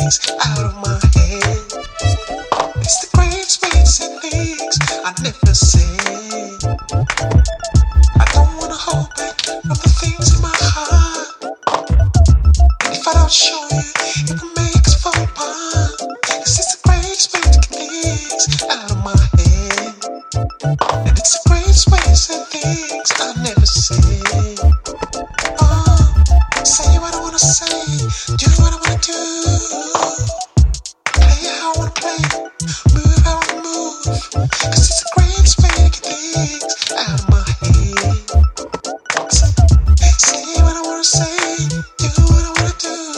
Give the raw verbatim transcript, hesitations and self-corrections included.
things out of my head. It's the greatest ways and things I never said. I don't wanna hold back from the things in my heart. And if I don't show you, it will make us fall apart. 'Cause it's the greatest way to get things out of my head. And it's the greatest ways and things I never said. Oh, say what I wanna say, do what I wanna do.